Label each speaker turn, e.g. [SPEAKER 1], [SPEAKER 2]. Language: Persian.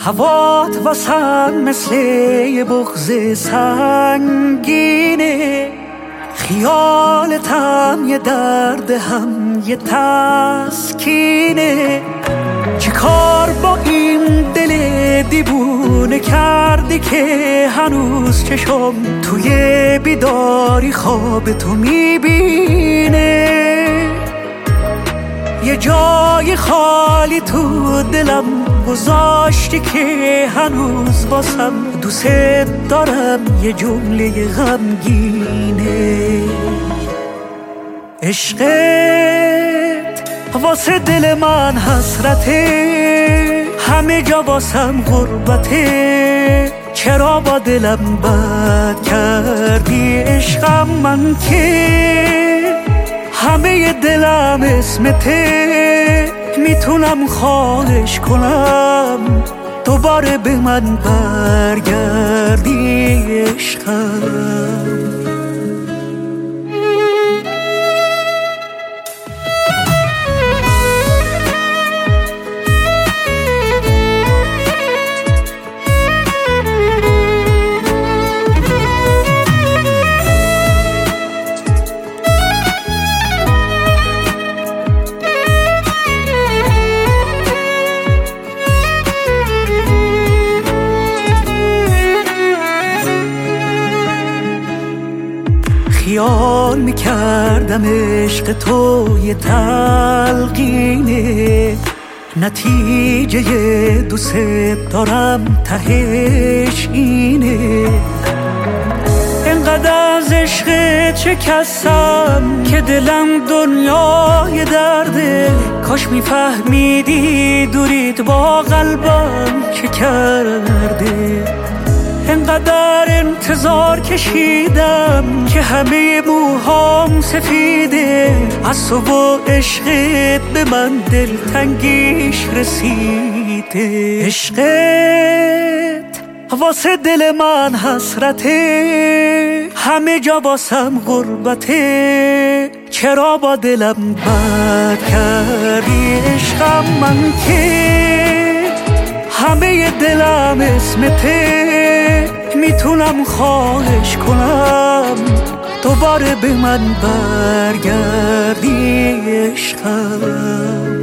[SPEAKER 1] هوات واسم مثل یه بغض سنگینه، خیالتم یه درد هم یه تسکینه. چه کار با این دل دیوونه کردی که هنوز چشم توی بیداری خواب تو میبینه؟ یه جای خالی تو دلم گذاشتی که هنوز واسم دوست دارم یه جمله غمگینه. عشقت واسه دل من حسرته، همه جا واسم غربته. چرا با دلم بد کردی عشقم؟ من که همه دلم اسمته، میتونم خواهش کنم دوباره به من برگردی عشقم. خیال میکردم عشق تو یه تلقینه، نتیجه دوست دارم تهش اینه. انقدر از عشقت شکستم که دلم دنیای درده. کاش میفهمیدی دوریت با قلبم چه کرده. انقدر انتظار کشیدم که همه موهام سفیده، از تو و عشقت به من دلتنگیش رسیده. عشقت واسه دل من حسرته، همه جا واسم غربته. چرا با دلم بد کردی عشقم؟ من که همه دلم اسمته، میتونم خواهش کنم دوباره به من برگردی عشقم.